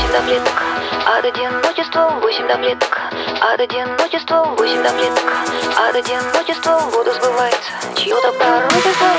8 таблеток. От одиночества 8 таблеток. От одиночества 8 таблеток. От одиночества воду сбывается чье-то пророчество.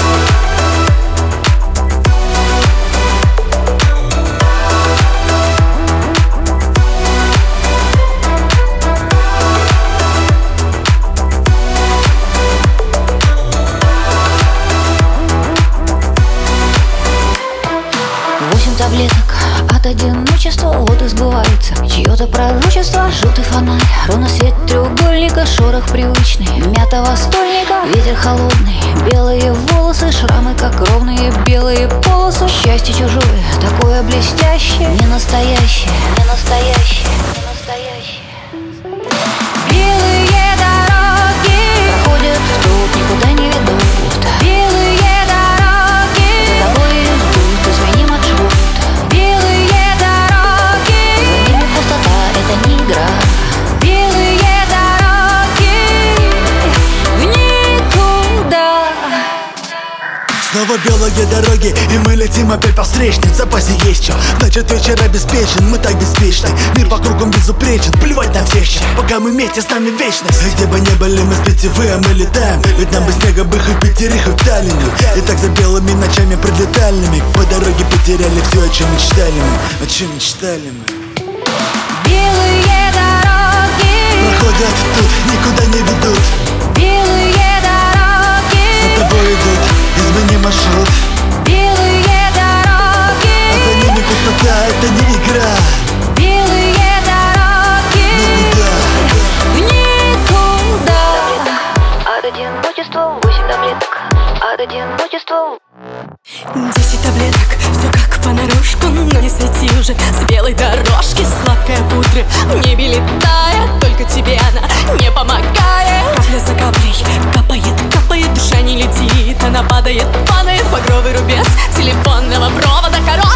Таблеток от одиночества вот и сбывается чье-то пророчество. Желтый фонарь, ровно свет треугольника, шорох привычный мятого стольника, ветер холодный, белые волосы, шрамы как ровные белые полосы. Счастье чужое, такое блестящее, не настоящее, не настоящее, не настоящее. Белые дороги проходят тут, никуда не ведут. Белые дороги за тобой идут, измени маршрут. Это не игра. Белые дороги в никуда. Снова белые дороги, и мы летим опять по встречным. В запасе есть что, значит вечер обеспечен. Мы так беспечны, мир вокруг он безупречен. Плевать на всех, пока мы вместе, с нами вечность. Где бы не были мы с пятивы, а мы летаем. Ведь нам бы снега бы хоть пятерых, хоть в Таллине. И так за белыми ночами пролетальными по дороге потеряли все, о чем мечтали мы. О чем мечтали мы. Белые дороги проходят тут, никуда не ведут. Белые дороги за тобой идут, измени маршрут. Белые дороги а за ними пустота, это не игра. Белые дороги но куда? В никуда. От одиночества 8 таблеток. От одиночества 10 таблеток, все как понарошку, но не свети уже с белой дорожки. Сладкая пудра в небе летает, только тебе она не помогает. Капля за каплей капает, капает, душа не летит, она падает, падает в багровый рубец телефонного провода.